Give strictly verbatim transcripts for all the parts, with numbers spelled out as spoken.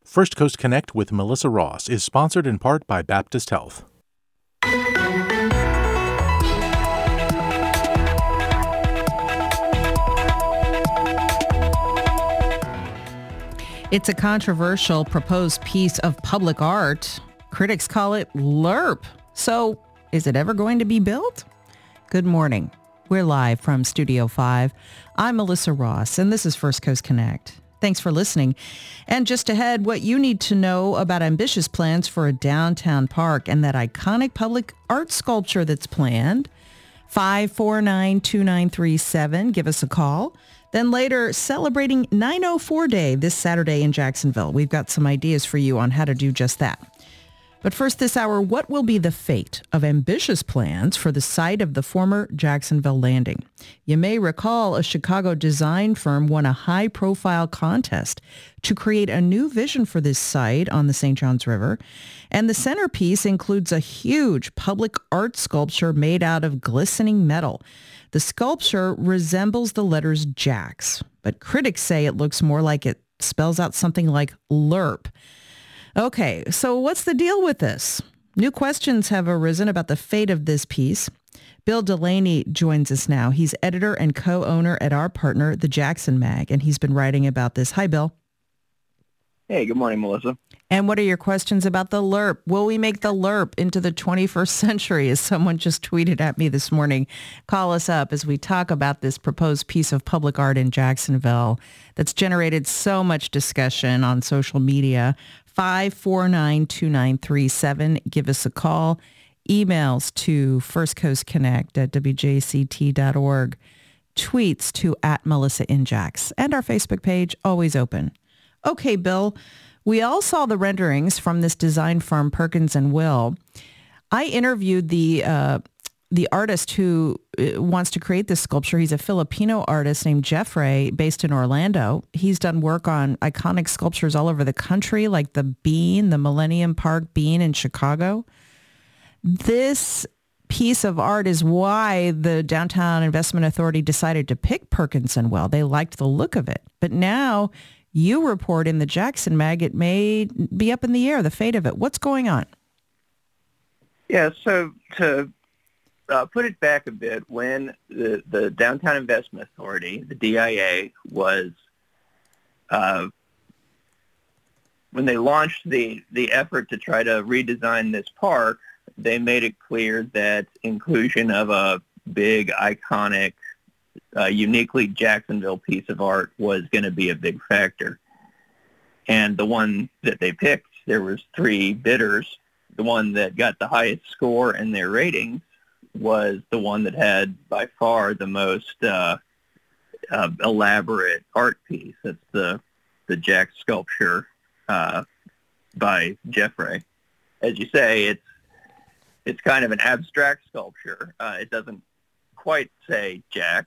First Coast Connect with Melissa Ross is sponsored in part by Baptist Health. It's a controversial proposed piece of public art. Critics call it LERP. So, is it ever going to be built? Good morning. We're live from Studio five. I'm Melissa Ross, and this is First Coast Connect. Thanks for listening. And just ahead, what you need to know about ambitious plans for a downtown park and that iconic public art sculpture that's planned. five four nine, two nine three seven. Give us a call. Then later, celebrating nine oh four Day this Saturday in Jacksonville. We've got some ideas for you on how to do just that. But first this hour, what will be the fate of ambitious plans for the site of the former Jacksonville Landing? You may recall a Chicago design firm won a high-profile contest to create a new vision for this site on the Saint Johns River. And the centerpiece includes a huge public art sculpture made out of glistening metal. The sculpture resembles the letters JAX, but critics say it looks more like it spells out something like LERP. Okay, so what's the deal with this? New questions have arisen about the fate of this piece. Bill Delaney joins us now. He's editor and co-owner at our partner, the Jackson Mag, and he's been writing about this. Hi, Bill. Hey, good morning, Melissa. And what are your questions about the LERP? Will we make the LERP into the twenty-first century, as someone just tweeted at me this morning? Call us up as we talk about this proposed piece of public art in Jacksonville that's generated so much discussion on social media. five four nine, two nine three seven. Give us a call. Emails to firstcoastconnect at w j c t dot org. Tweets to at Melissa Injax. And our Facebook page, always open. Okay, Bill, we all saw the renderings from this design firm, Perkins and Will. I interviewed the uh, the artist who wants to create this sculpture. He's a Filipino artist named Jeffrey, based in Orlando. He's done work on iconic sculptures all over the country, like the Bean, the Millennium Park Bean in Chicago. This piece of art is why the Downtown Investment Authority decided to pick Perkins and Will. They liked the look of it. But now you report in the Jackson Mag it may be up in the air, the fate of it. What's going on? Yeah, so to uh, put it back a bit, when the, the Downtown Investment Authority, the D I A, was, uh, when they launched the, the effort to try to redesign this park, they made it clear that inclusion of a big, iconic, uh, uniquely Jacksonville piece of art was going to be a big factor. And the one that they picked, there was three bidders. The one that got the highest score in their ratings was the one that had by far the most uh, uh, elaborate art piece. That's the the Jack sculpture uh, by Jeffrey. As you say, it's it's kind of an abstract sculpture. Uh, it doesn't quite say Jack.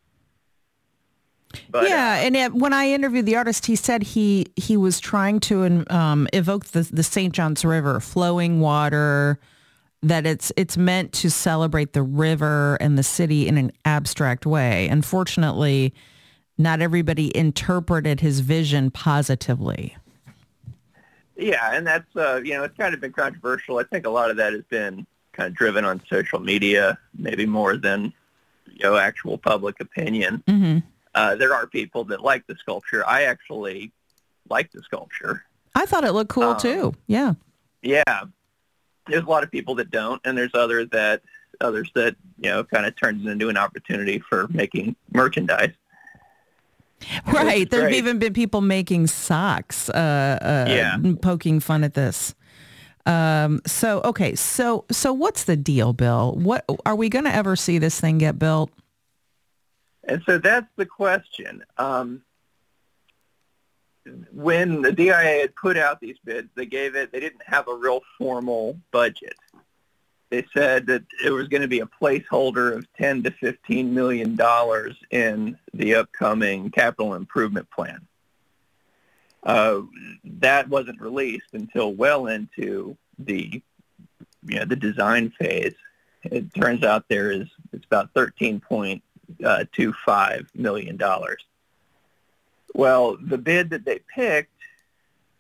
But, yeah, uh, and it, when I interviewed the artist, he said he he was trying to um, evoke the the Saint Johns River, flowing water, that it's it's meant to celebrate the river and the city in an abstract way. Unfortunately, not everybody interpreted his vision positively. Yeah, and that's, uh, you know, it's kind of been controversial. I think a lot of that has been kind of driven on social media, maybe more than, you know, actual public opinion. Mm-hmm. Uh, there are people that like the sculpture. I actually like the sculpture. I thought it looked cool, um, too. Yeah. Yeah. There's a lot of people that don't, and there's others that, others that, you know, kind of turns into an opportunity for making merchandise. Right. There have great. even been people making socks, uh, uh, Yeah. poking fun at this. Um, so, okay. So, so what's the deal, Bill? What are we going to ever see this thing get built? And so that's the question. Um, when the D I A had put out these bids, they gave it, they didn't have a real formal budget. They said that it was going to be a placeholder of ten to fifteen million dollars in the upcoming capital improvement plan. Uh, that wasn't released until well into the, you know, the design phase. It turns out there is, it's about thirteen point two five million dollars. Well, the bid that they picked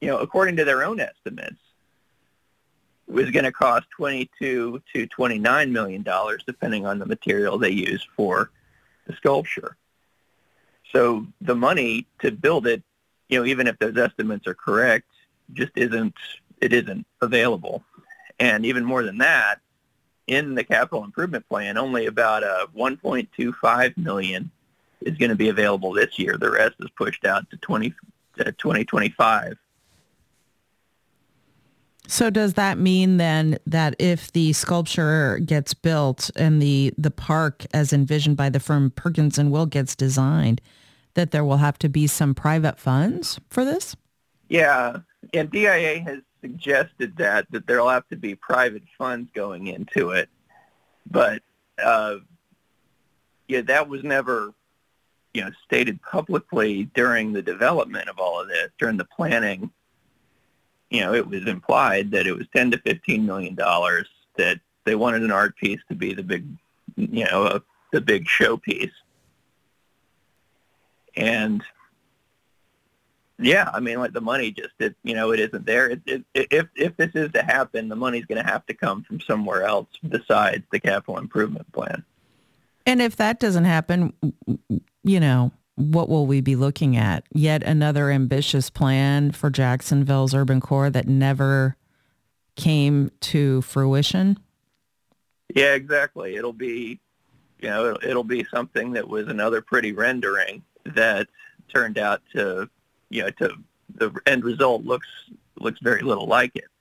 you know, according to their own estimates, was going to cost twenty-two to twenty-nine million dollars, depending on the material they use for the sculpture. So the money to build it, you know, even if those estimates are correct, just isn't it isn't available. And even more than that, in the capital improvement plan, only about a one point two five million is going to be available this year. The rest is pushed out to twenty to twenty twenty-five. So does that mean then that if the sculpture gets built and the, the park as envisioned by the firm Perkins and Will gets designed, that there will have to be some private funds for this? Yeah, and D I A has suggested that, that there'll have to be private funds going into it. But, uh, yeah, that was never, you know, stated publicly during the development of all of this, during the planning. You know, it was implied that it was ten to fifteen million dollars, that they wanted an art piece to be the big, you know, uh, the big showpiece. And yeah, I mean, like the money just, it, you know, it isn't there. It, it, if if this is to happen, the money's going to have to come from somewhere else besides the capital improvement plan. And if that doesn't happen, you know, what will we be looking at? Yet another ambitious plan for Jacksonville's urban core that never came to fruition? Yeah, exactly. It'll be, you know, it'll, it'll be something that was another pretty rendering that turned out to, you know, to the end result looks looks very little like it.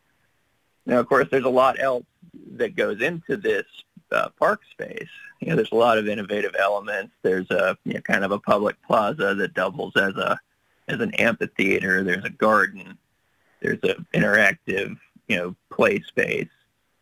Now, of course, there's a lot else that goes into this uh, park space. You know, there's a lot of innovative elements. There's a, you know, kind of a public plaza that doubles as a as an amphitheater. There's a garden. There's an interactive, you know, play space.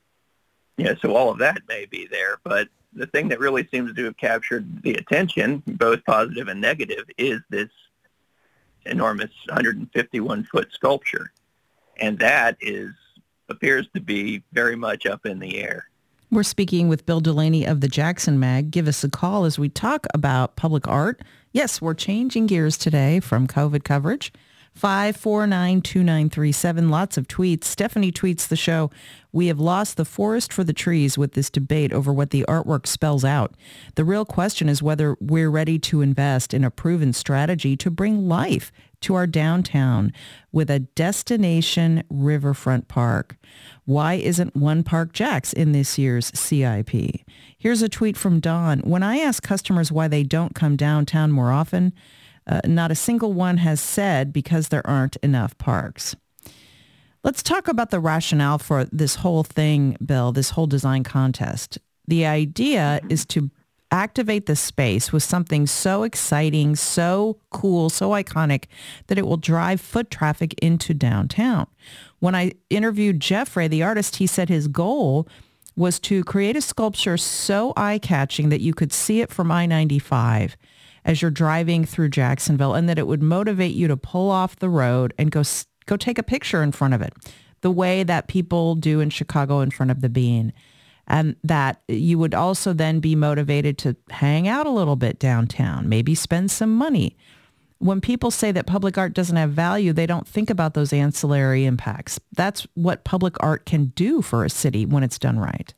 You know, so all of that may be there, but the thing that really seems to have captured the attention, both positive and negative, is this enormous one hundred fifty-one foot sculpture, and that is appears to be very much up in the air. We're speaking with Bill Delaney of the Jackson Mag. Give us a call as we talk about public art. Yes, we're changing gears today from COVID coverage. five four nine, two nine three seven. Lots of tweets. Stephanie tweets the show. We have lost the forest for the trees with this debate over what the artwork spells out. The real question is whether we're ready to invest in a proven strategy to bring life to our downtown with a destination riverfront park. Why isn't One Park Jacks in this year's C I P? Here's a tweet from Don. When I ask customers why they don't come downtown more often, uh, not a single one has said because there aren't enough parks. Let's talk about the rationale for this whole thing, Bill, this whole design contest. The idea is to activate the space with something so exciting, so cool, so iconic that it will drive foot traffic into downtown. When I interviewed Jeffrey, the artist, he said his goal was to create a sculpture so eye-catching that you could see it from I ninety-five as you're driving through Jacksonville, and that it would motivate you to pull off the road and go go take a picture in front of it, the way that people do in Chicago in front of the Bean. And that you would also then be motivated to hang out a little bit downtown, maybe spend some money. When people say that public art doesn't have value, they don't think about those ancillary impacts. That's what public art can do for a city when it's done right.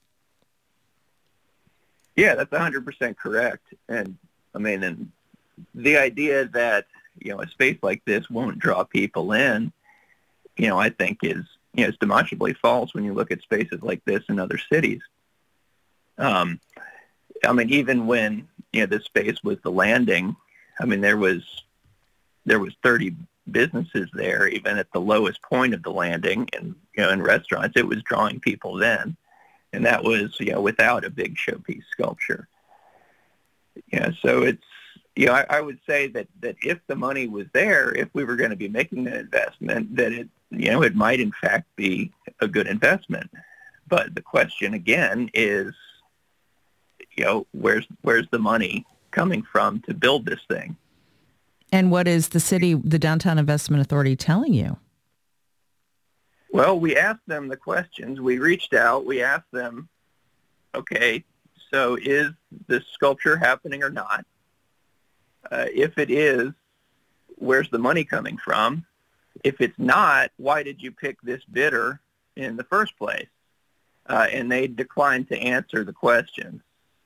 Yeah, that's one hundred percent correct. And I mean, and the idea that, you know, a space like this won't draw people in, you know, I think is, you know, it's demonstrably false when you look at spaces like this in other cities. Um, I mean, even when, you know, this space was the Landing, I mean, there was there was thirty businesses there, even at the lowest point of the Landing, and, you know, in restaurants, it was drawing people then. And that was, you know, without a big showpiece sculpture. Yeah, so it's, you know, I, I would say that, that if the money was there, if we were going to be making that investment, that it, you know, it might in fact be a good investment. But the question again is, you know, where's where's the money coming from to build this thing? And what is the city, the Downtown Investment Authority telling you? Well, we asked them the questions. We reached out. We asked them, okay, so is this sculpture happening or not? Uh, if it is, where's the money coming from? if it's not, why did you pick this bidder in the first place? Uh, and they declined to answer the questions.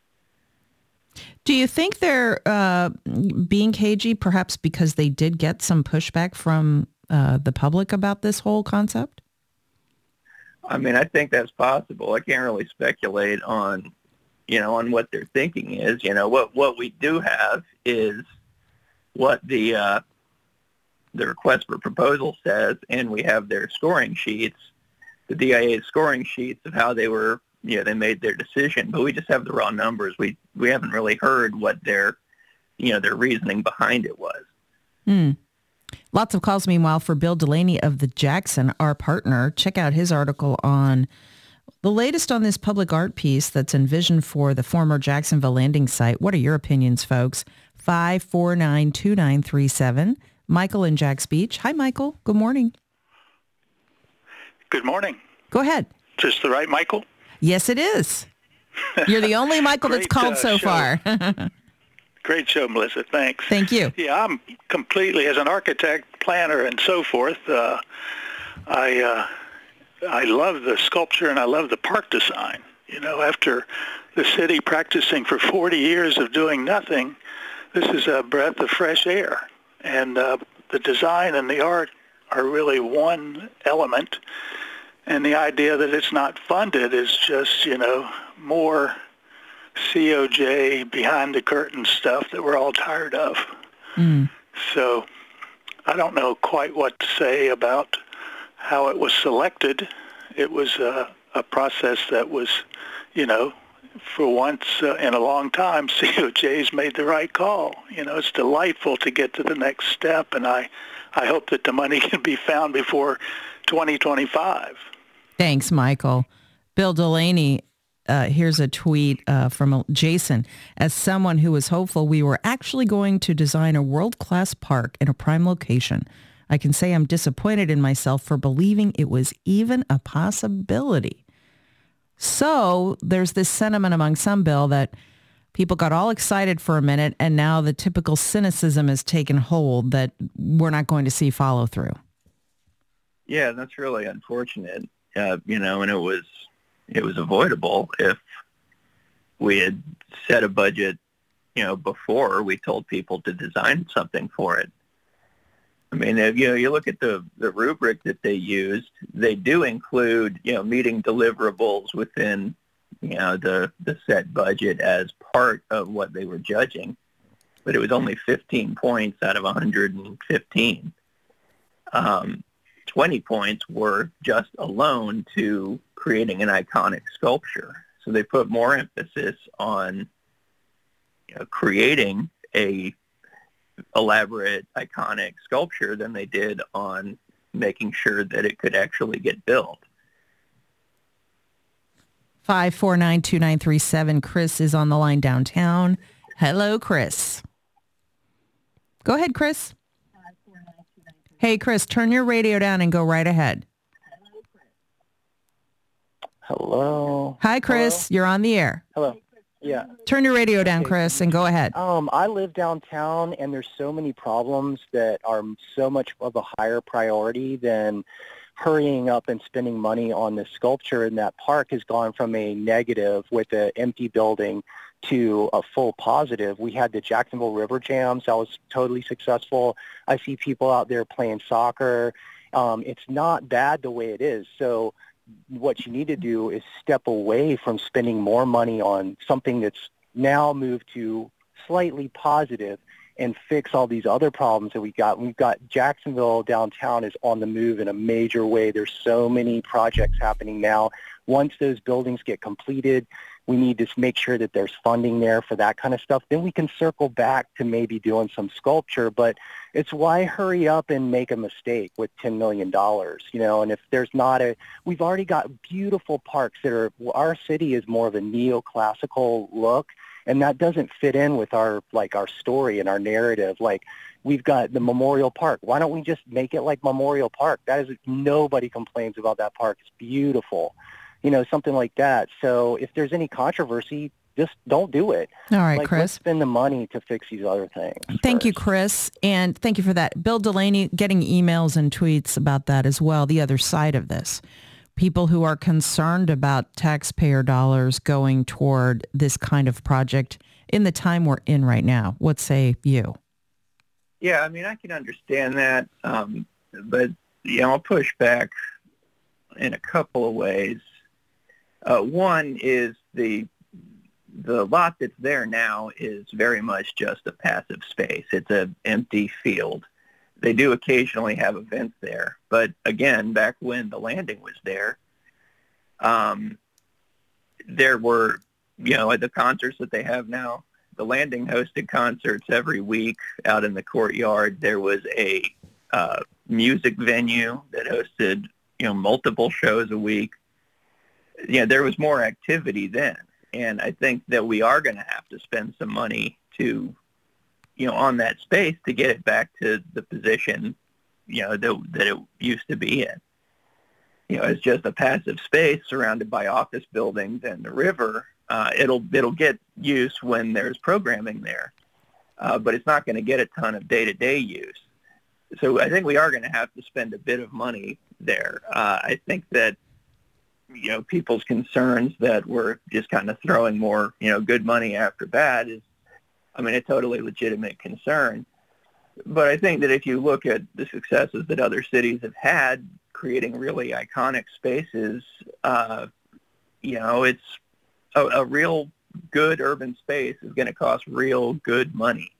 Do you think they're uh, being cagey perhaps because they did get some pushback from uh, the public about this whole concept? I mean, I think that's possible. I can't really speculate on, you know, on what their thinking is. You know, what, what we do have is what the uh, the request for proposal says, and we have their scoring sheets, the D I A's scoring sheets of how they were, you know, they made their decision, but we just have the raw numbers. We we haven't really heard what their, you know, their reasoning behind it was. Hmm. Lots of calls, meanwhile, for Bill Delaney of the Jackson, our partner. Check out his article on the latest on this public art piece that's envisioned for the former Jacksonville landing site. What are your opinions, folks? five four nine, two nine three seven. Michael in Jack's Beach. Hi, Michael. Good morning. Good morning. Go ahead. Is this the right Michael? Yes, it is. You're the only Michael that's Great, called uh, so show. far. Great show, Melissa. Thanks. Thank you. Yeah, I'm completely, as an architect, planner, and so forth, uh, I uh, I love the sculpture and I love the park design. You know, after the city practicing for forty years of doing nothing, this is a breath of fresh air. And uh, the design and the art are really one element. And the idea that it's not funded is just, you know, more C O J behind the curtain stuff that we're all tired of. Mm. So I don't know quite what to say about how it was selected. It was a, a process that was, you know, for once uh, in a long time, C O J's made the right call. You know, it's delightful to get to the next step, and I, I hope that the money can be found before twenty twenty-five. Thanks, Michael. Bill Delaney, uh, here's a tweet uh, from Jason. As someone who was hopeful we were actually going to design a world-class park in a prime location, I can say I'm disappointed in myself for believing it was even a possibility. So there's this sentiment among some, Bill, that people got all excited for a minute, and now the typical cynicism has taken hold that we're not going to see follow through. Yeah, that's really unfortunate. Uh, you know, and it was it was avoidable if we had set a budget, you know, before we told people to design something for it. I mean, if, you know, you look at the, the rubric that they used, they do include, you know, meeting deliverables within, you know, the, the set budget as part of what they were judging. But it was only fifteen points out of one hundred fifteen. Um, twenty points were just alone to creating an iconic sculpture. So they put more emphasis on, you know, creating a elaborate, iconic sculpture than they did on making sure that it could actually get built. five four nine, two nine three seven. Chris is on the line downtown. Hello, Chris. Go ahead, Chris. Hey, Chris, turn your radio down and go right ahead. Hello. Hi, Chris. Hello? You're on the air. Hello. Yeah. Turn your radio down, Chris, and go ahead. Um, I live downtown, and there's so many problems that are so much of a higher priority than hurrying up and spending money on this sculpture. And that park has gone from a negative with an empty building to a full positive. We had the Jacksonville River Jams. That was totally successful. I see people out there playing soccer. Um, it's not bad the way it is. So what you need to do is step away from spending more money on something that's now moved to slightly positive and fix all these other problems that we got. We've got Jacksonville downtown is on the move in a major way. There's so many projects happening now. Once those buildings get completed, we need to make sure that there's funding there for that kind of stuff. Then we can circle back to maybe doing some sculpture, but it's why hurry up and make a mistake with ten million dollars, you know, and if there's not a, we've already got beautiful parks that are, our city is more of a neoclassical look, and that doesn't fit in with our, like our story and our narrative. Like we've got the Memorial Park. Why don't we just make it like Memorial Park? That is, nobody complains about that park. It's beautiful. You know, something like that. So if there's any controversy, just don't do it. All right, like, Chris. Let's spend the money to fix these other things. Thank first. you, Chris. And thank you for that. Bill Delaney, getting emails and tweets about that as well, the other side of this. People who are concerned about taxpayer dollars going toward this kind of project in the time we're in right now. What say you? Yeah, I mean, I can understand that, um, but, you know, I'll push back in a couple of ways. Uh, one is the the lot that's there now is very much just a passive space. It's an empty field. They do occasionally have events there, but again, back when the landing was there, um, there were, you know, at the concerts that they have now, the landing hosted concerts every week out in the courtyard. There was a uh, music venue that hosted, you know, multiple shows a week. Yeah, there was more activity then. And I think that we are going to have to spend some money to, you know, on that space to get it back to the position, you know, that, that it used to be in. You know, it's just a passive space surrounded by office buildings and the river. Uh, it'll it'll get use when there's programming there, uh, but it's not going to get a ton of day-to-day use. So I think we are going to have to spend a bit of money there. Uh, I think that, you know, people's concerns that we're just kind of throwing more, you know, good money after bad is, I mean, a totally legitimate concern. But I think that if you look at the successes that other cities have had creating really iconic spaces, uh, you know, it's a, a real good urban space is going to cost real good money.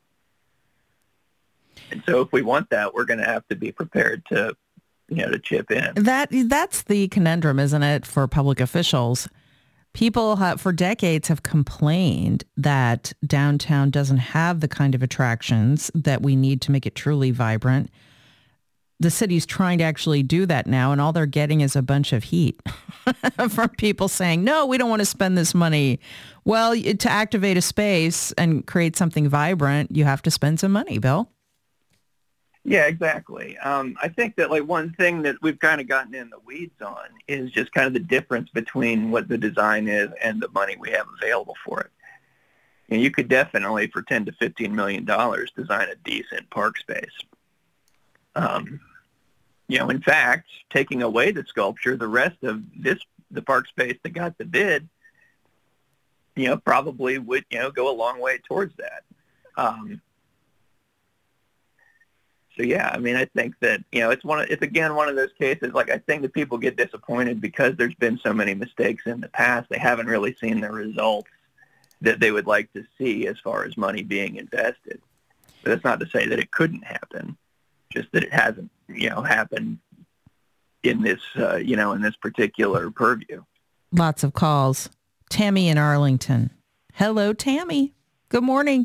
And so if we want that, we're going to have to be prepared to, you know, to chip in. That that's the conundrum, isn't it, for public officials? People have, for decades have complained that downtown doesn't have the kind of attractions that we need to make it truly vibrant. The city's trying to actually do that now, and all they're getting is a bunch of heat from people saying, no, we don't want to spend this money. Well, to activate a space and create something vibrant, you have to spend some money, Bill. Yeah, exactly. Um, I think that like one thing that we've kind of gotten in the weeds on is just kind of the difference between what the design is and the money we have available for it. And you could definitely, for ten to fifteen million dollars, design a decent park space. Um, you know, in fact, taking away the sculpture, the rest of this, the park space that got the bid, you know, probably would, you know, go a long way towards that. Um, So, yeah, I mean, I think that, you know, it's one of, it's again one of those cases, like I think that people get disappointed because there's been so many mistakes in the past. They haven't really seen the results that they would like to see as far as money being invested. But that's not to say that it couldn't happen, just that it hasn't, you know, happened in this, uh, you know, in this particular purview. Lots of calls. Tammy in Arlington. Hello, Tammy. Good morning.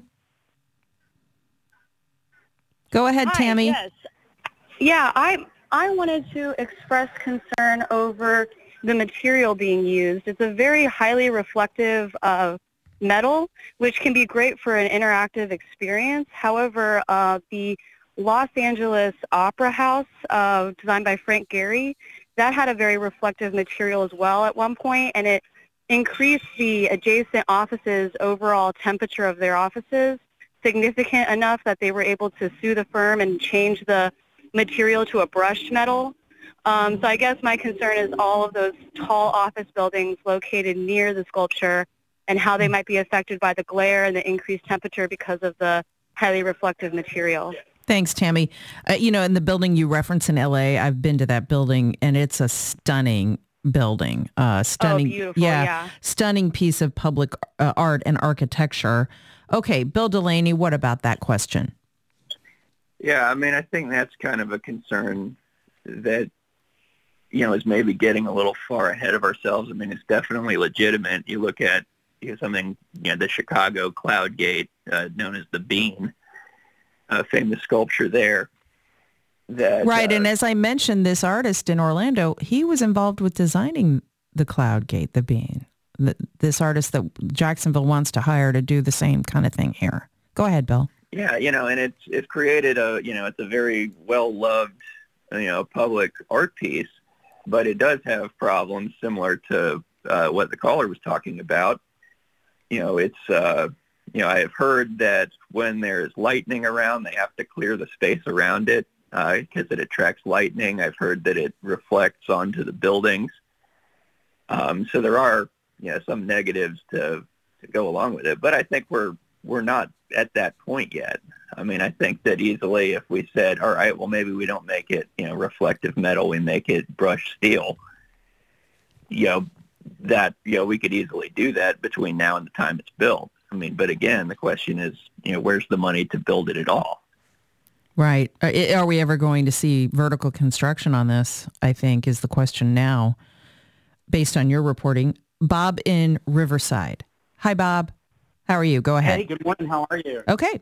Go ahead, Hi, Tammy. Yes. Yeah, I I wanted to express concern over the material being used. It's a very highly reflective uh, metal, which can be great for an interactive experience. However, uh, the Los Angeles Opera House, uh, designed by Frank Gehry, that had a very reflective material as well at one point, and it increased the adjacent offices' overall temperature of their offices significant enough that they were able to sue the firm and change the material to a brushed metal. Um, so I guess my concern is all of those tall office buildings located near the sculpture and how they might be affected by the glare and the increased temperature because of the highly reflective material. Thanks, Tammy. Uh, you know, in the building you reference in L A, I've been to that building, and it's a stunning building. Uh, stunning, oh, beautiful, yeah, yeah. Stunning piece of public uh, art and architecture. Okay, Bill Delaney, what about that question? Yeah, I mean, I think that's kind of a concern that, you know, is maybe getting a little far ahead of ourselves. I mean, it's definitely legitimate. You look at, you know, something, you know, the Chicago Cloud Gate, uh, known as the Bean, a famous sculpture there. That, right, uh, and as I mentioned, this artist in Orlando, he was involved with designing the Cloud Gate, the Bean. This artist that Jacksonville wants to hire to do the same kind of thing here. Go ahead, Bill. Yeah, you know, and it's it's created a, you know, it's a very well-loved, you know, public art piece, but it does have problems similar to uh, what the caller was talking about. you know, it's, uh, you know, I have heard that when there's lightning around, they have to clear the space around it because uh, it attracts lightning. I've heard that it reflects onto the buildings. Um, so there are, you know, some negatives to, to go along with it. But I think we're we're not at that point yet. I mean, I think that easily if we said, all right, well, maybe we don't make it, you know, reflective metal, we make it brushed steel, you know, that, you know, we could easily do that between now and the time it's built. I mean, but again, the question is, you know, where's the money to build it at all? Right. Are we ever going to see vertical construction on this, I think, is the question now, based on your reporting. Bob in Riverside. Hi, Bob. How are you? Go ahead. Hey, good morning. How are you? Okay.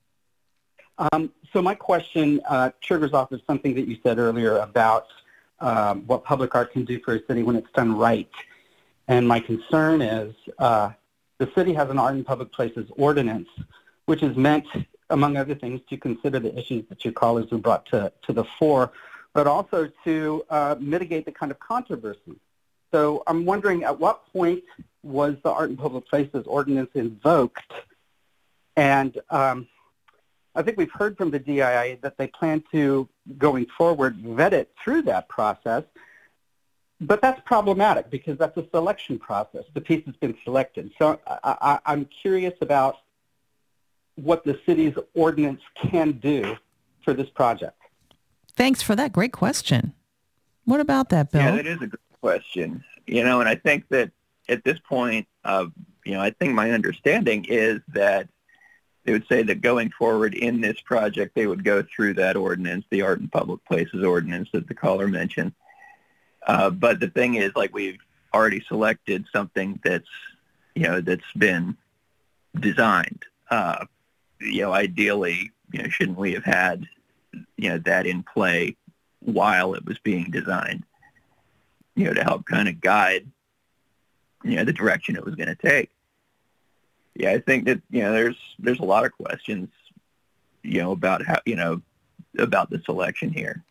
Um, so my question uh, triggers off of something that you said earlier about um, what public art can do for a city when it's done right. And my concern is uh, the city has an art in public places ordinance, which is meant, among other things, to consider the issues that your callers have brought to, to the fore, but also to uh, mitigate the kind of controversy. So I'm wondering, at what point was the Art in Public Places ordinance invoked? And um, I think we've heard from the D I A that they plan to, going forward, vet it through that process. But that's problematic because that's a selection process. The piece has been selected. So I, I, I'm curious about what the city's ordinance can do for this project. Thanks for that. Great question. What about that, Bill? Yeah, that is a great question. You know, and I think that at this point, uh, you know, I think my understanding is that they would say that going forward in this project, they would go through that ordinance, the Art in Public Places ordinance that the caller mentioned. Uh, but the thing is, like, we've already selected something that's, you know, that's been designed. Uh, you know, ideally, you know, shouldn't we have had, you know, that in play while it was being designed, you know, to help kind of guide, you know, the direction it was going to take. Yeah, I think that, you know, there's there's a lot of questions, you know, about how, you know, about the selection here.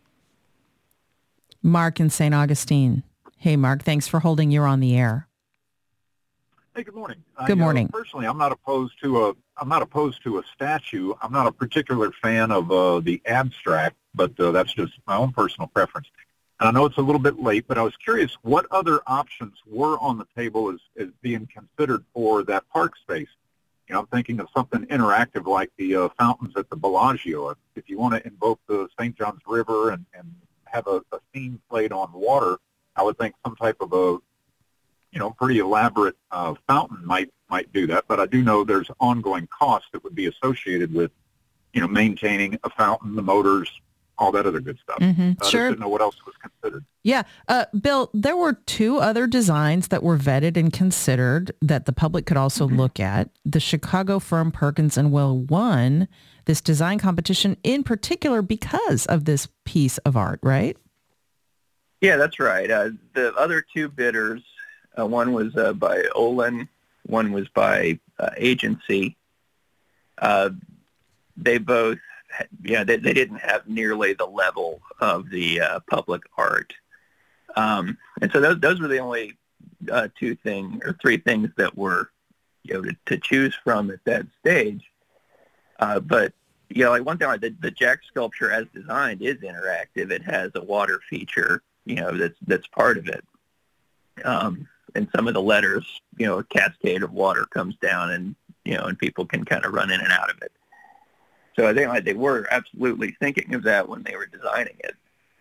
Mark in Saint Augustine. Hey, Mark, thanks for holding. You're on the air. Hey, good morning. Good I, morning. Uh, personally, I'm not opposed to a I'm not opposed to a statue. I'm not a particular fan of uh, the abstract, but uh, that's just my own personal preference. And I know it's a little bit late, but I was curious what other options were on the table as, as being considered for that park space. You know, I'm thinking of something interactive like the uh, fountains at the Bellagio. If, if you want to invoke the Saint Johns River and, and have a, a scene played on water, I would think some type of a, you know, pretty elaborate uh, fountain might might do that. But I do know there's ongoing costs that would be associated with, you know, maintaining a fountain, the motors, all that other good stuff. Mm-hmm. I sure. just didn't know what else was considered. Yeah. Uh, Bill, there were two other designs that were vetted and considered that the public could also mm-hmm. look at. The Chicago firm Perkins and Will won this design competition in particular because of this piece of art, right? Yeah, that's right. Uh, the other two bidders, uh, one was uh, by Olin, one was by uh, Agency. Uh, they both Yeah, they, they didn't have nearly the level of the uh, public art. Um, and so those those were the only uh, two things or three things that were, you know, to, to choose from at that stage. Uh, but, you know, like one thing, the, the Jack sculpture as designed is interactive. It has a water feature, you know, that's that's part of it. Um, and some of the letters, you know, a cascade of water comes down and, you know, and people can kind of run in and out of it. So I think like they were absolutely thinking of that when they were designing it.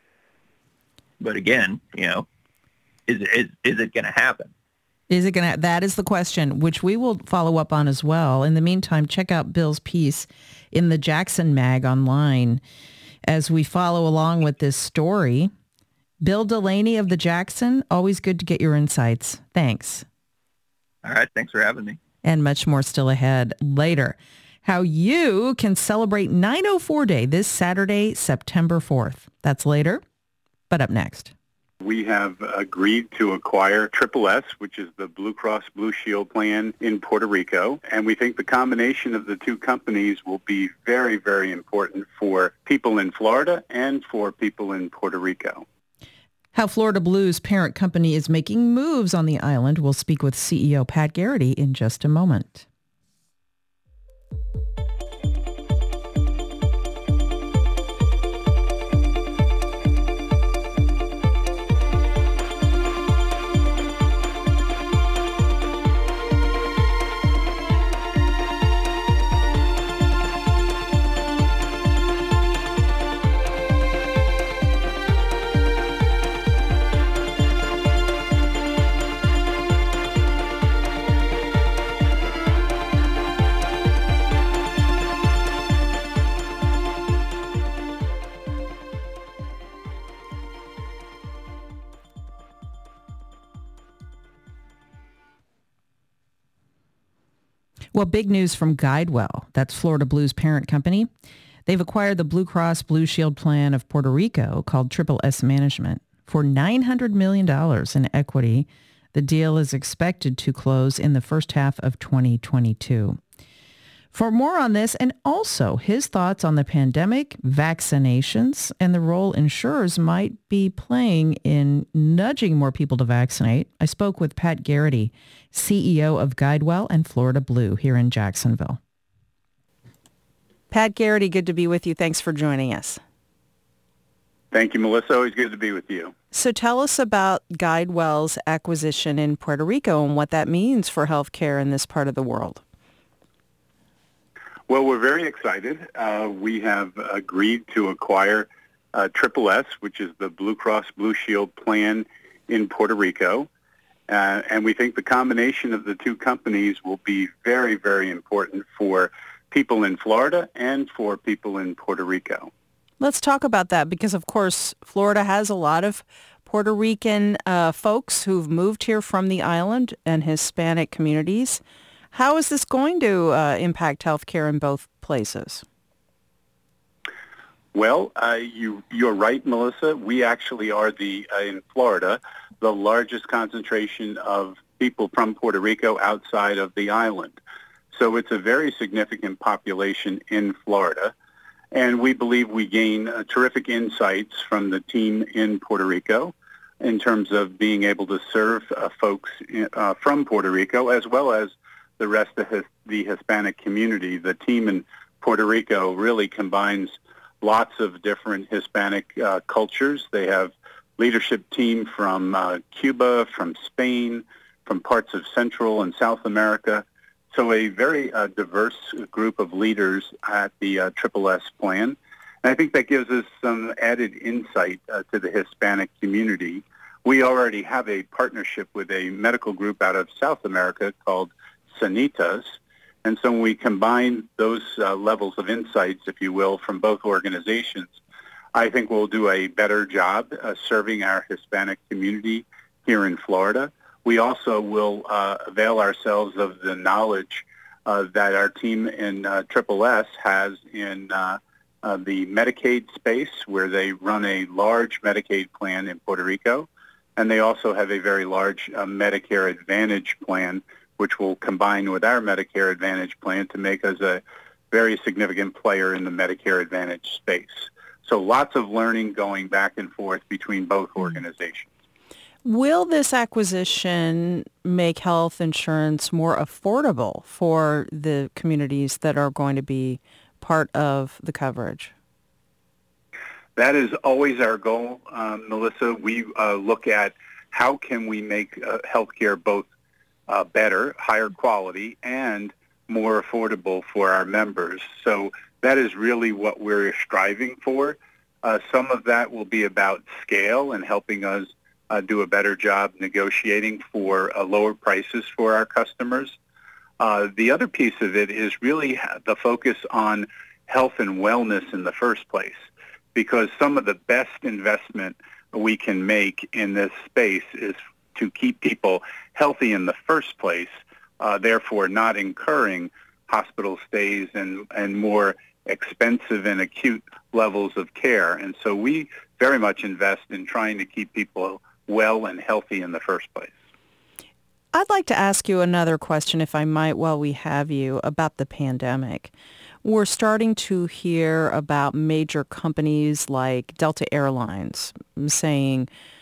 But again, you know, is it, is, is it going to happen? Is it going to? That is the question, which we will follow up on as well. In the meantime, check out Bill's piece in the Jackson Mag online as we follow along with this story. Bill Delaney of the Jackson, always good to get your insights. Thanks. All right. Thanks for having me. And much more still ahead later. How you can celebrate nine oh four Day this Saturday, September fourth. That's later, but up next. We have agreed to acquire Triple S, which is the Blue Cross Blue Shield plan in Puerto Rico. And we think the combination of the two companies will be very, very important for people in Florida and for people in Puerto Rico. How Florida Blue's parent company is making moves on the island. We'll speak with C E O Pat Garrity in just a moment. Well, big news from GuideWell. That's Florida Blue's parent company. They've acquired the Blue Cross Blue Shield plan of Puerto Rico called Triple S Management for nine hundred million dollars in equity. The deal is expected to close in the first half of twenty twenty-two. For more on this and also his thoughts on the pandemic, vaccinations, and the role insurers might be playing in nudging more people to vaccinate, I spoke with Pat Garrity, C E O of GuideWell and Florida Blue here in Jacksonville. Pat Garrity, good to be with you. Thanks for joining us. Thank you, Melissa. Always good to be with you. So tell us about GuideWell's acquisition in Puerto Rico and what that means for healthcare in this part of the world. Well, we're very excited. Uh, we have agreed to acquire uh, Triple S, which is the Blue Cross Blue Shield plan in Puerto Rico. Uh, and we think the combination of the two companies will be very, very important for people in Florida and for people in Puerto Rico. Let's talk about that because, of course, Florida has a lot of Puerto Rican uh, folks who've moved here from the island and Hispanic communities. How is this going to uh, impact healthcare in both places? Well, uh, you, you're right, Melissa. We actually are, the uh, in Florida, the largest concentration of people from Puerto Rico outside of the island. So it's a very significant population in Florida. And we believe we gain uh, terrific insights from the team in Puerto Rico in terms of being able to serve uh, folks in, uh, from Puerto Rico as well as the rest of his, the Hispanic community. The team in Puerto Rico really combines lots of different Hispanic uh, cultures. They have leadership team from uh, Cuba, from Spain, from parts of Central and South America. So a very uh, diverse group of leaders at the uh, Triple S plan. And I think that gives us some added insight uh, to the Hispanic community. We already have a partnership with a medical group out of South America called Sanitas. And so when we combine those uh, levels of insights, if you will, from both organizations, I think we'll do a better job uh, serving our Hispanic community here in Florida. We also will uh, avail ourselves of the knowledge uh, that our team in uh, Triple S has in uh, uh, the Medicaid space, where they run a large Medicaid plan in Puerto Rico. And they also have a very large uh, Medicare Advantage plan, which will combine with our Medicare Advantage plan to make us a very significant player in the Medicare Advantage space. So lots of learning going back and forth between both organizations. Will this acquisition make health insurance more affordable for the communities that are going to be part of the coverage? That is always our goal, um, Melissa. We uh, look at how can we make uh, healthcare both Uh, better, higher quality, and more affordable for our members. So that is really what we're striving for. Uh, some of that will be about scale and helping us uh, do a better job negotiating for uh, lower prices for our customers. Uh, the other piece of it is really the focus on health and wellness in the first place, because some of the best investment we can make in this space is to keep people healthy in the first place, uh, therefore not incurring hospital stays and, and more expensive and acute levels of care. And so we very much invest in trying to keep people well and healthy in the first place. I'd like to ask you another question, if I might, while we have you, about the pandemic. We're starting to hear about major companies like Delta Airlines saying,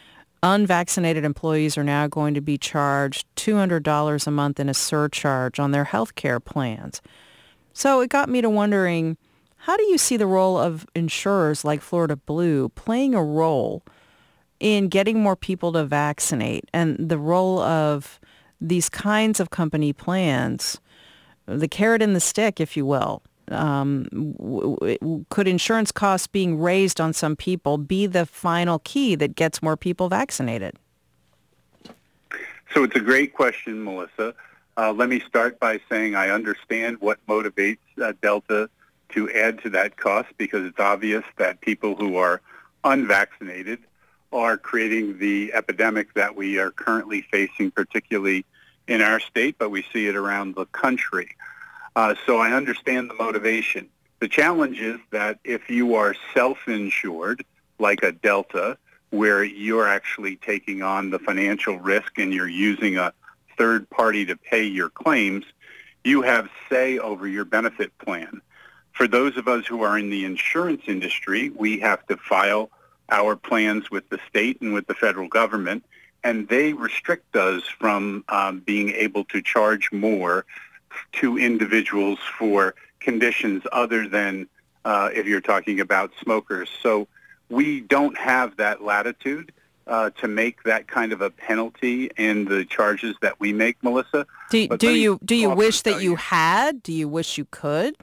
unvaccinated employees are now going to be charged two hundred dollars a month in a surcharge on their health care plans. So it got me to wondering, how do you see the role of insurers like Florida Blue playing a role in getting more people to vaccinate, and the role of these kinds of company plans, the carrot and the stick, if you will? Um, w- w- could insurance costs being raised on some people be the final key that gets more people vaccinated? So it's a great question, Melissa. Uh, let me start by saying I understand what motivates uh, Delta to add to that cost, because it's obvious that people who are unvaccinated are creating the epidemic that we are currently facing, particularly in our state, but we see it around the country. Uh, so I understand the motivation. The challenge is that if you are self-insured, like a Delta, where you're actually taking on the financial risk and you're using a third party to pay your claims, you have say over your benefit plan. For those of us who are in the insurance industry, we have to file our plans with the state and with the federal government, and they restrict us from um, being able to charge more to individuals for conditions other than uh, if you're talking about smokers. So we don't have that latitude uh, to make that kind of a penalty in the charges that we make, Melissa. Do, do you do you wish that you you. had? Do you wish you could?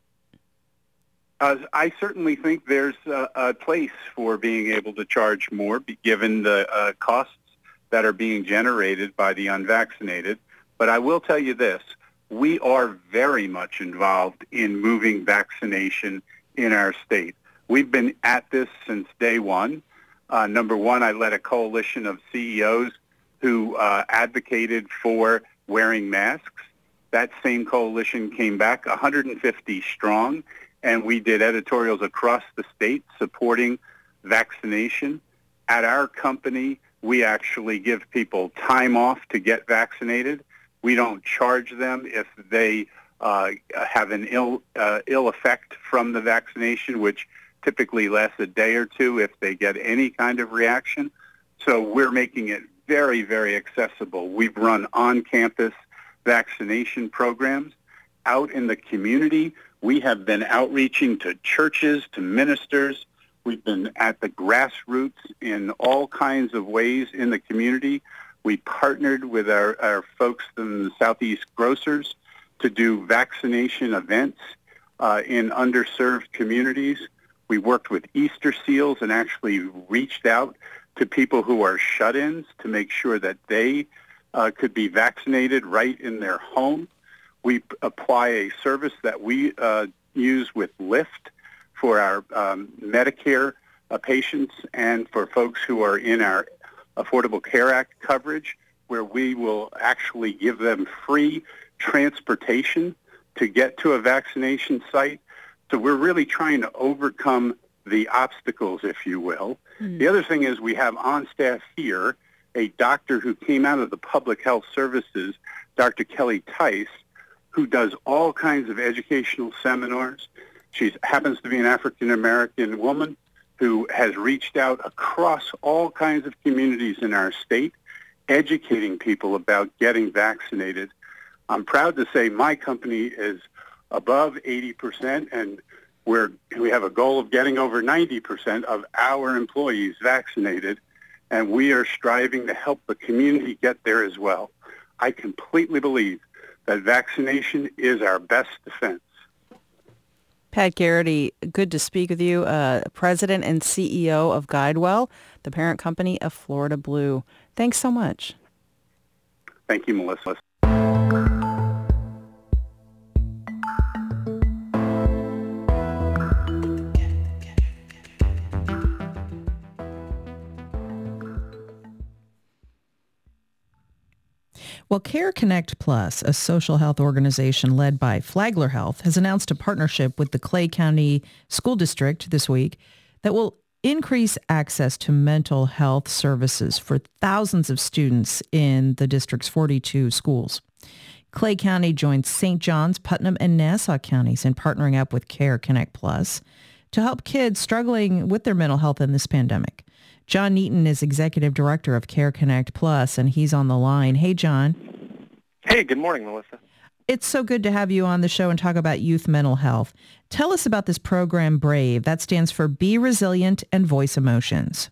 Uh, I certainly think there's a, a place for being able to charge more, given the uh, costs that are being generated by the unvaccinated. But I will tell you this. We are very much involved in moving vaccination in our state. We've been at this since day one. Uh, number one, I led a coalition of C E Os who uh, advocated for wearing masks. That same coalition came back one hundred fifty strong, and we did editorials across the state supporting vaccination. At our company, we actually give people time off to get vaccinated. We don't charge them if they uh, have an ill uh, ill effect from the vaccination, which typically lasts a day or two if they get any kind of reaction. So we're making it very, very accessible. We've run on-campus vaccination programs. Out in the community, we have been outreaching to churches, to ministers. We've been at the grassroots in all kinds of ways in the community. We partnered with our, our folks in the Southeast Grocers to do vaccination events uh, in underserved communities. We worked with Easter Seals and actually reached out to people who are shut-ins to make sure that they uh, could be vaccinated right in their home. We p- apply a service that we uh, use with Lyft for our um, Medicare uh, patients and for folks who are in our Affordable Care Act coverage, where we will actually give them free transportation to get to a vaccination site. So we're really trying to overcome the obstacles, if you will. Mm. The other thing is we have on staff here a doctor who came out of the public health services, Doctor Kelly Tice, who does all kinds of educational seminars. She happens to be an African-American woman who has reached out across all kinds of communities in our state, educating people about getting vaccinated. I'm proud to say my company is above eighty percent, and we're, we have a goal of getting over ninety percent of our employees vaccinated, and we are striving to help the community get there as well. I completely believe that vaccination is our best defense. Pat Garrity, good to speak with you, uh, President and C E O of GuideWell, the parent company of Florida Blue. Thanks so much. Thank you, Melissa. Well, Care Connect Plus, a social health organization led by Flagler Health, has announced a partnership with the Clay County School District this week that will increase access to mental health services for thousands of students in the district's forty-two schools. Clay County joins Saint Johns, Putnam, and Nassau counties in partnering up with Care Connect Plus to help kids struggling with their mental health in this pandemic. John Neaton is Executive Director of Care Connect Plus, and he's on the line. Hey, John. Hey, good morning, Melissa. It's so good to have you on the show and talk about youth mental health. Tell us about this program, BRAVE. That stands for Be Resilient and Voice Emotions.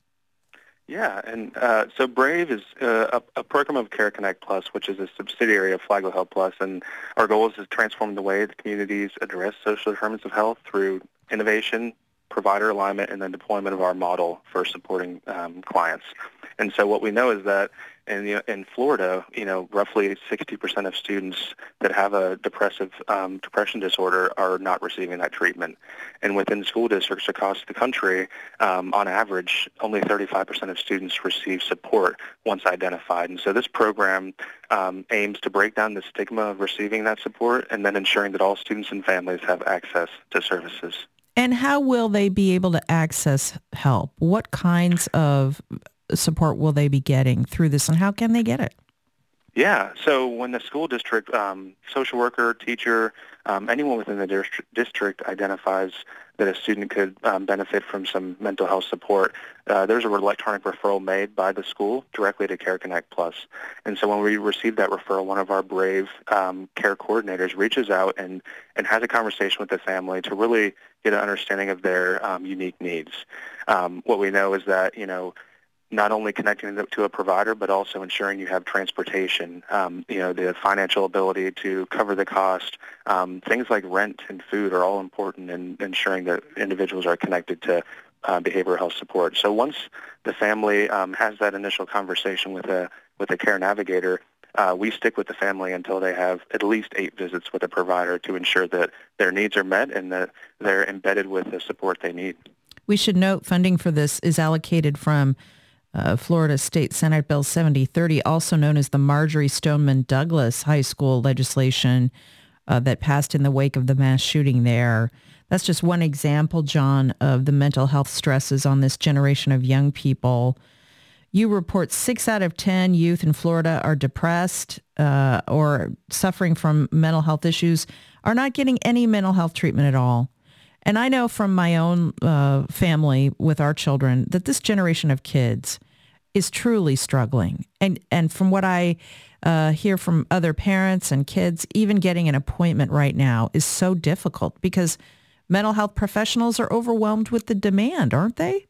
Yeah, and uh, so BRAVE is uh, a, a program of Care Connect Plus, which is a subsidiary of Flagler Health Plus, and our goal is to transform the way the communities address social determinants of health through innovation, provider alignment, and then deployment of our model for supporting um, clients. And so what we know is that in the, in Florida, you know, roughly sixty percent of students that have a depressive um, depression disorder are not receiving that treatment. And within school districts across the country, um, on average, only thirty-five percent of students receive support once identified. And so this program um, aims to break down the stigma of receiving that support and then ensuring that all students and families have access to services. And how will they be able to access help? What kinds of support will they be getting through this, and how can they get it? Yeah, so when the school district, um, social worker, teacher, um, anyone within the dist- district identifies that a student could um, benefit from some mental health support, uh, there's an electronic referral made by the school directly to Care Connect Plus. And so when we receive that referral, one of our BRAVE um, care coordinators reaches out and, and has a conversation with the family to really get an understanding of their um, unique needs. Um, what we know is that, you know, not only connecting them to a provider, but also ensuring you have transportation, um, you know, the financial ability to cover the cost. Um, things like rent and food are all important in ensuring that individuals are connected to uh, behavioral health support. So once the family um, has that initial conversation with a with a care navigator, uh, we stick with the family until they have at least eight visits with a provider to ensure that their needs are met and that they're embedded with the support they need. We should note funding for this is allocated from Uh, Florida State Senate Bill seventy thirty, also known as the Marjorie Stoneman Douglas High School legislation uh, that passed in the wake of the mass shooting there. That's just one example, John, of the mental health stresses on this generation of young people. You report six out of ten youth in Florida are depressed uh, or suffering from mental health issues, are not getting any mental health treatment at all. And I know from my own uh, family with our children that this generation of kids is truly struggling. And and from what I uh, hear from other parents and kids, even getting an appointment right now is so difficult because mental health professionals are overwhelmed with the demand, aren't they?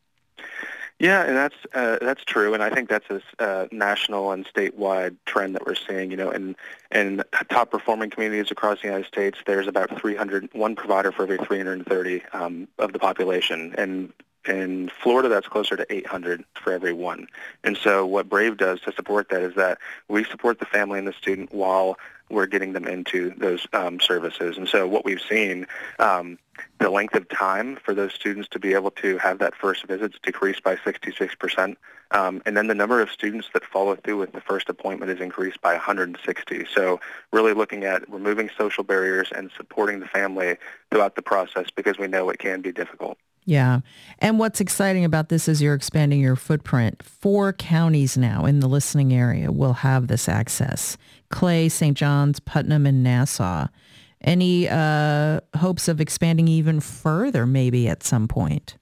Yeah, and that's uh, that's true, and I think that's a uh, national and statewide trend that we're seeing. You know, in in top performing communities across the United States, there's about three hundred, one provider for every three hundred thirty um, of the population, and in Florida, that's closer to eight hundred for every one. And so, what BRAVE does to support that is that we support the family and the student while we're getting them into those um, services. And so, what we've seen. Um, The length of time for those students to be able to have that first visit is decreased by sixty-six percent. Um, and then the number of students that follow through with the first appointment is increased by one hundred sixty. So really looking at removing social barriers and supporting the family throughout the process because we know it can be difficult. Yeah. And what's exciting about this is you're expanding your footprint. Four counties now in the listening area will have this access. Clay, Saint John's, Putnam, and Nassau. Any uh, hopes of expanding even further maybe at some point?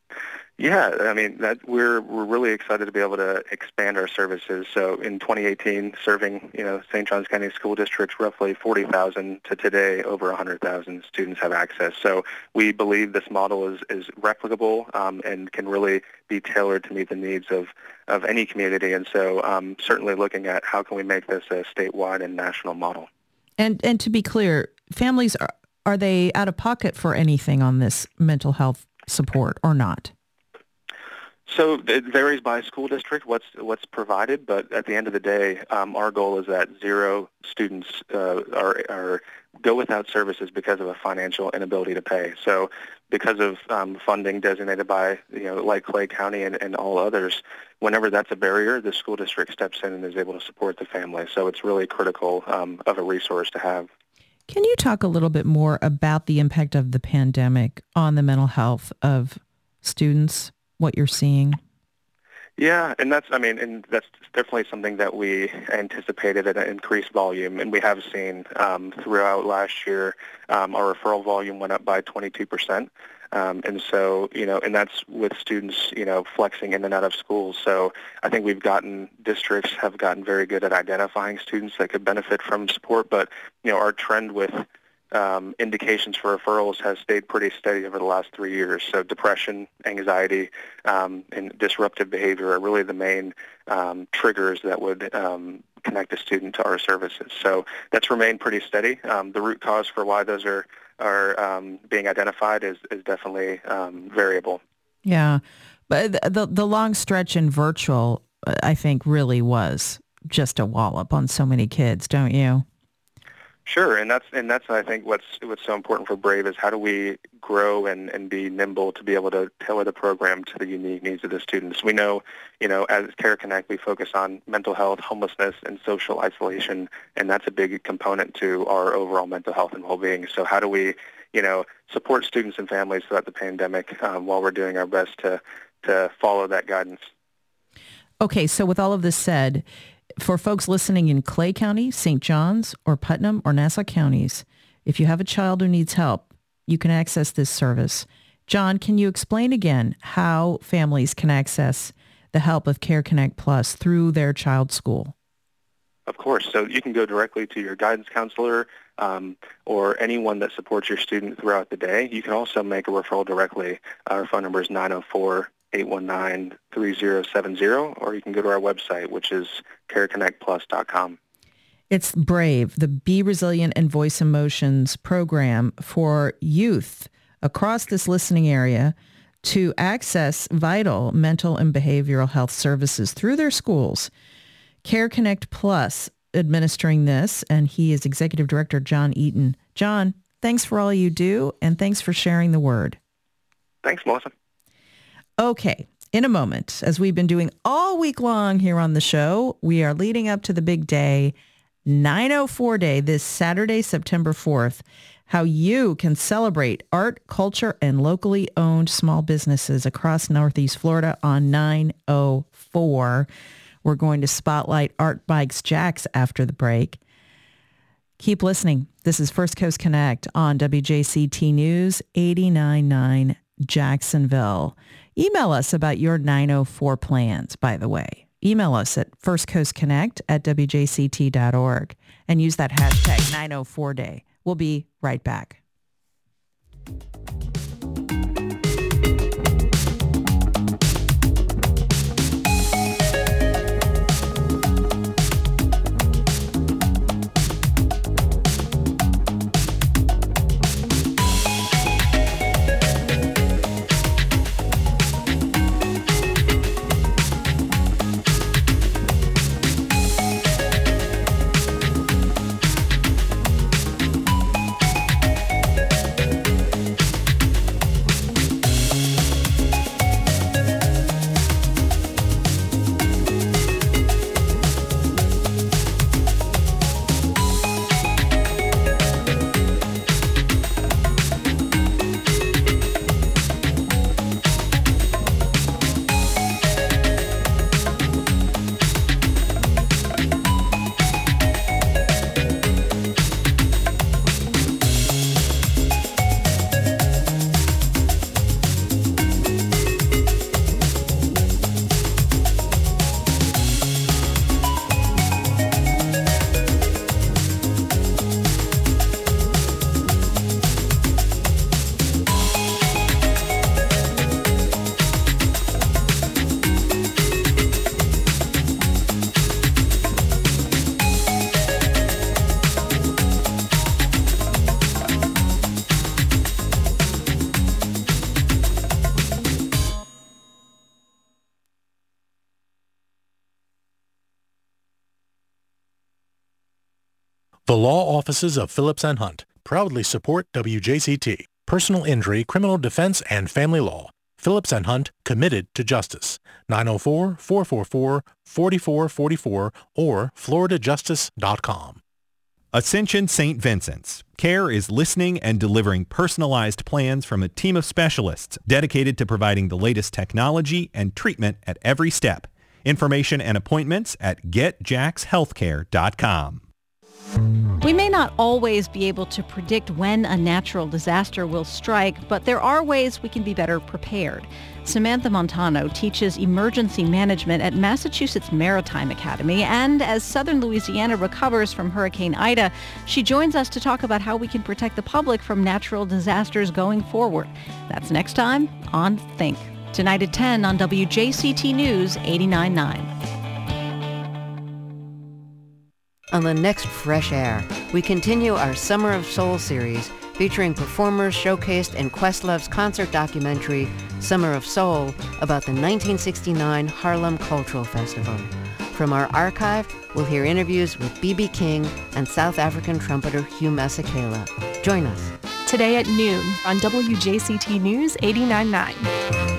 Yeah, I mean, that we're we're really excited to be able to expand our services. So in twenty eighteen, serving, you know, Saint Johns County School District's roughly forty thousand to today over one hundred thousand students have access. So we believe this model is, is replicable um, and can really be tailored to meet the needs of, of any community. And so um, certainly looking at how can we make this a statewide and national model. And and to be clear, families, are, are they out of pocket for anything on this mental health support or not? So it varies by school district what's what's provided, but at the end of the day, um, our goal is that zero students uh, are, are go without services because of a financial inability to pay. So because of um, funding designated by, you know, like Clay County and, and all others, whenever that's a barrier, the school district steps in and is able to support the family. So it's really critical um, of a resource to have. Can you talk a little bit more about the impact of the pandemic on the mental health of students? What you're seeing? Yeah, and that's, I mean, and that's definitely something that we anticipated at an increased volume, and we have seen um, throughout last year, um, our referral volume went up by twenty-two percent. Um, and so, you know, and that's with students, you know, flexing in and out of schools. So I think we've gotten, districts have gotten very good at identifying students that could benefit from support. But, you know, our trend with um, indications for referrals has stayed pretty steady over the last three years. So depression, anxiety, um, and disruptive behavior are really the main um, triggers that would um, connect a student to our services. So that's remained pretty steady. Um, the root cause for why those are are um, being identified is, is definitely um, variable. Yeah. But the, the long stretch in virtual, I think, really was just a wallop on so many kids, don't you? Sure, and that's and that's I think what's what's so important for Brave is how do we grow and, and be nimble to be able to tailor the program to the unique needs of the students. We know, you know, as Care Connect, we focus on mental health, homelessness, and social isolation, and that's a big component to our overall mental health and well-being. So how do we, you know, support students and families throughout the pandemic um, while we're doing our best to to follow that guidance? Okay, so with all of this said, for folks listening in Clay County, Saint Johns, or Putnam, or Nassau counties, if you have a child who needs help, you can access this service. John, can you explain again how families can access the help of Care Connect Plus through their child's school? Of course. So you can go directly to your guidance counselor um, or anyone that supports your student throughout the day. You can also make a referral directly. Our phone number is nine oh four, eight one nine, three oh seven oh, or you can go to our website, which is care connect plus dot com. It's Brave, the Be Resilient and Voice Emotions program for youth across this listening area to access vital mental and behavioral health services through their schools. Care Connect Plus administering this, and he is Executive Director John Eaton. John, thanks for all you do, and thanks for sharing the word. Thanks, Melissa. Okay, in a moment, as we've been doing all week long here on the show, we are leading up to the big day, nine oh four Day, this Saturday, September fourth, how you can celebrate art, culture, and locally owned small businesses across Northeast Florida on nine oh four. We're going to spotlight Art Bikes Jax after the break. Keep listening. This is First Coast Connect on W J C T News eighty-nine point nine Jacksonville. Email us about your nine oh four plans, by the way. Email us at firstcoastconnect at w j c t dot org and use that hashtag nine oh four day. We'll be right back. The law offices of Phillips and Hunt proudly support W J C T, personal injury, criminal defense, and family law. Phillips and Hunt, committed to justice. nine oh four, four four four, four four four four or florida justice dot com. Ascension Saint Vincent's. Care is listening and delivering personalized plans from a team of specialists dedicated to providing the latest technology and treatment at every step. Information and appointments at get jax healthcare dot com. We may not always be able to predict when a natural disaster will strike, but there are ways we can be better prepared. Samantha Montano teaches emergency management at Massachusetts Maritime Academy, and as southern Louisiana recovers from Hurricane Ida, she joins us to talk about how we can protect the public from natural disasters going forward. That's next time on Think. Tonight at ten on W J C T News eighty-nine point nine. On the next Fresh Air, we continue our Summer of Soul series featuring performers showcased in Questlove's concert documentary, Summer of Soul, about the nineteen sixty-nine Harlem Cultural Festival. From our archive, we'll hear interviews with B B King and South African trumpeter Hugh Masekela. Join us. Today at noon on W J C T News eighty-nine point nine.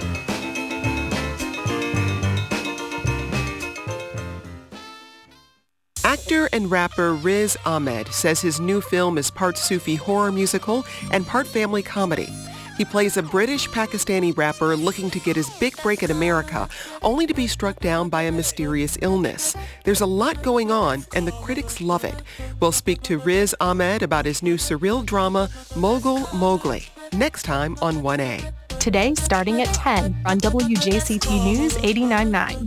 Actor and rapper Riz Ahmed says his new film is part Sufi horror musical and part family comedy. He plays a British-Pakistani rapper looking to get his big break in America, only to be struck down by a mysterious illness. There's a lot going on, and the critics love it. We'll speak to Riz Ahmed about his new surreal drama, Mogul Mowgli, next time on one A. Today, starting at ten on W J C T News eighty-nine point nine.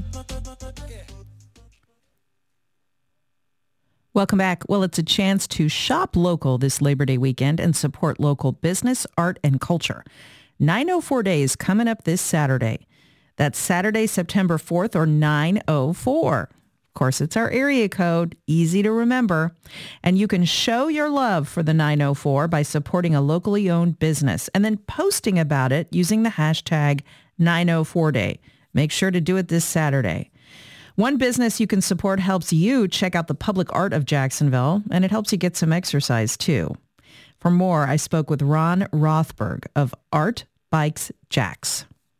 Welcome back. Well, it's a chance to shop local this Labor Day weekend and support local business, art, and culture. nine oh four Days coming up this Saturday. That's Saturday, September fourth, or nine oh four. Of course, it's our area code, easy to remember. And you can show your love for the nine oh four by supporting a locally owned business and then posting about it using the hashtag nine oh four day. Make sure to do it this Saturday. One business you can support helps you check out the public art of Jacksonville, and it helps you get some exercise, too. For more, I spoke with Ron Rothberg of Art Bikes Jacks.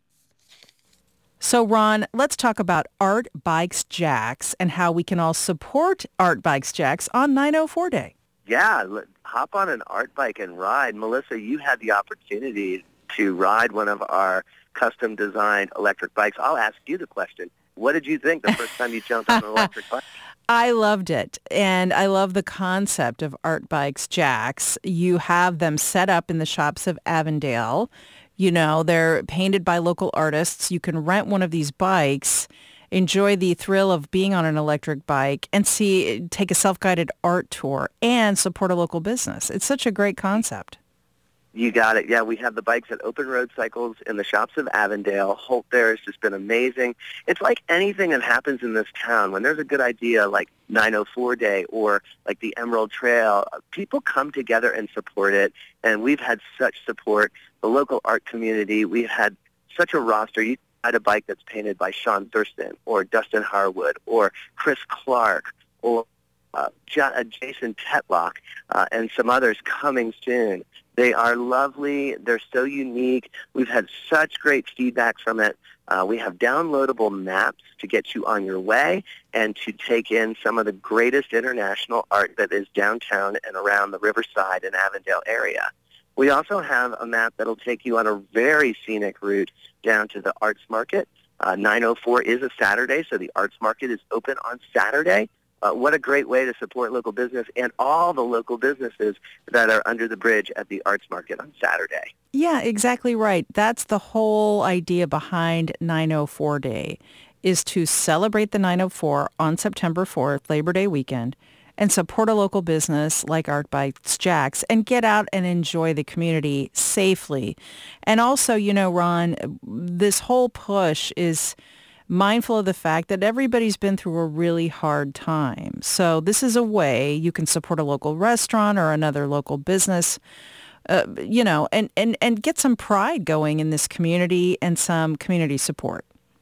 So, Ron, let's talk about Art Bikes Jacks and how we can all support Art Bikes Jacks on nine oh four Day. Yeah, hop on an art bike and ride. Melissa, you had the opportunity to ride one of our custom-designed electric bikes. I'll ask you the question. What did you think the first time you jumped on an electric bike? I loved it, and I love the concept of Art Bikes Jacks. You have them set up in the shops of Avondale. You know, they're painted by local artists. You can rent one of these bikes, enjoy the thrill of being on an electric bike, and see take a self-guided art tour and support a local business. It's such a great concept. You got it. Yeah, we have the bikes at Open Road Cycles in the shops of Avondale. Holt there has just been amazing. It's like anything that happens in this town. When there's a good idea like nine oh four Day or like the Emerald Trail, people come together and support it, and we've had such support. The local art community, we've had such a roster. You had a bike that's painted by Sean Thurston or Dustin Harwood or Chris Clark or uh, Jason Tetlock uh, and some others coming soon. They are lovely. They're so unique. We've had such great feedback from it. Uh, we have downloadable maps to get you on your way and to take in some of the greatest international art that is downtown and around the Riverside and Avondale area. We also have a map that will take you on a very scenic route down to the Arts Market. Uh, nine oh four is a Saturday, so the Arts Market is open on Saturday. Uh, what a great way to support local business and all the local businesses that are under the bridge at the Arts Market on Saturday. Yeah, exactly right. That's the whole idea behind nine oh four Day, is to celebrate the nine oh four on September fourth, Labor Day weekend, and support a local business like Art Bikes Jacks and get out and enjoy the community safely. And also, you know, Ron, this whole push is mindful of the fact that everybody's been through a really hard time. So this is a way you can support a local restaurant or another local business, uh, you know, and, and, and get some pride going in this community and some community support.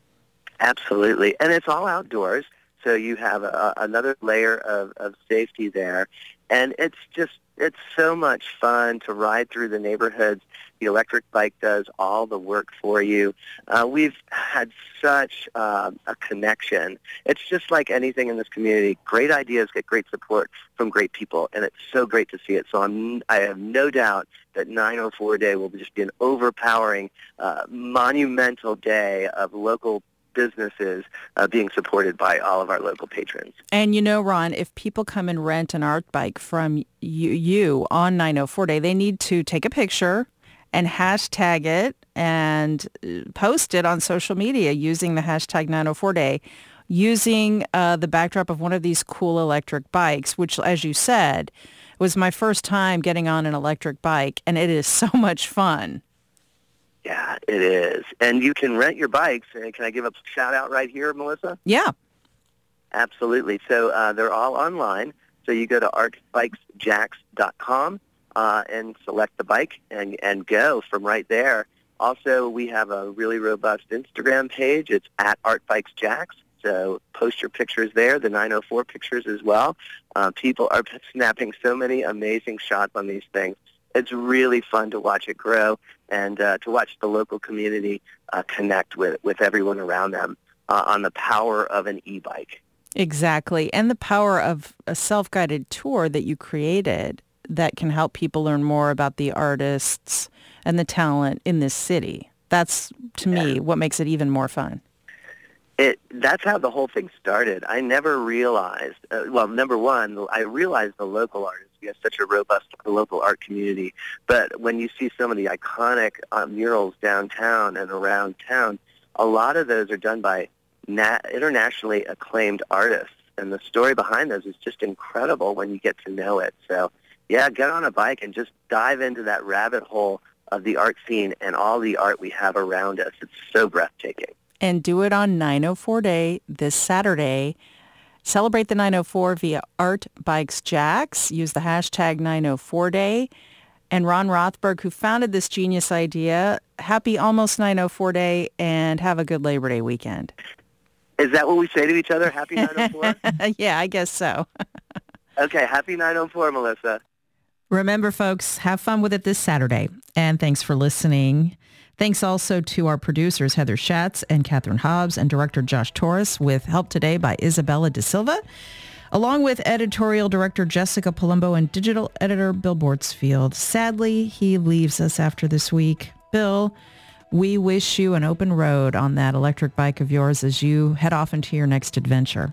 Absolutely. And it's all outdoors, so you have a, another layer of, of safety there. And it's just, it's so much fun to ride through the neighborhoods. The electric bike does all the work for you. Uh, we've had such uh, a connection. It's just like anything in this community. Great ideas get great support from great people, and it's so great to see it. So I'm, I have no doubt that nine oh four Day will just be an overpowering, uh, monumental day of local businesses uh, being supported by all of our local patrons. And you know, Ron, if people come and rent an art bike from you, you on nine oh four Day, they need to take a picture and hashtag it and post it on social media using the hashtag nine oh four Day, using uh, the backdrop of one of these cool electric bikes, which, as you said, was my first time getting on an electric bike, and it is so much fun. Yeah, it is. And you can rent your bikes. And can I give a shout out right here, Melissa? Yeah. Absolutely. So uh, they're all online. So you go to art bikes jacks dot com uh, and select the bike and, and go from right there. Also, we have a really robust Instagram page. It's at artbikesjacks. So post your pictures there, the nine oh four pictures as well. Uh, people are snapping so many amazing shots on these things. It's really fun to watch it grow and uh, to watch the local community uh, connect with, with everyone around them uh, on the power of an e-bike. Exactly. And the power of a self-guided tour that you created that can help people learn more about the artists and the talent in this city. That's, to yeah. me, what makes it even more fun. It that's how the whole thing started. I never realized, uh, well, number one, I realized the local artists. We have such a robust local art community. But when you see some of the iconic uh, murals downtown and around town, a lot of those are done by na- internationally acclaimed artists. And the story behind those is just incredible when you get to know it. So, yeah, get on a bike and just dive into that rabbit hole of the art scene and all the art we have around us. It's so breathtaking. And do it on nine oh four Day this Saturday. Celebrate the nine oh four via Art Bikes Jacks. Use the hashtag nine oh four Day. And Ron Rothberg, who founded this genius idea, happy almost nine oh four Day and have a good Labor Day weekend. Is that what we say to each other? Happy nine oh four? Yeah, I guess so. Okay, happy nine oh four, Melissa. Remember, folks, have fun with it this Saturday. And thanks for listening. Thanks also to our producers, Heather Schatz and Catherine Hobbs, and director Josh Torres, with help today by Isabella De Silva, along with editorial director Jessica Palumbo and digital editor Bill Bortsfield. Sadly, he leaves us after this week. Bill, we wish you an open road on that electric bike of yours as you head off into your next adventure.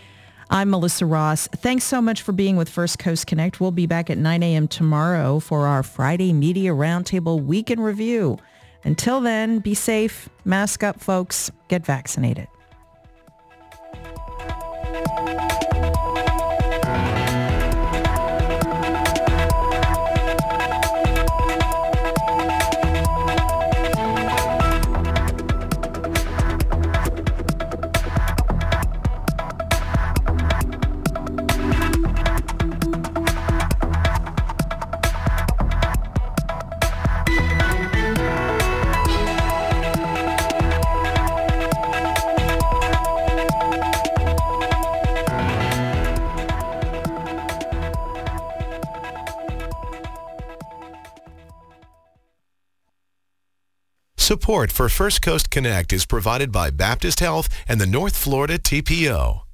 I'm Melissa Ross. Thanks so much for being with First Coast Connect. We'll be back at nine a.m. tomorrow for our Friday Media Roundtable Week in Review. Until then, be safe, mask up, folks, get vaccinated. Support for First Coast Connect is provided by Baptist Health and the North Florida T P O.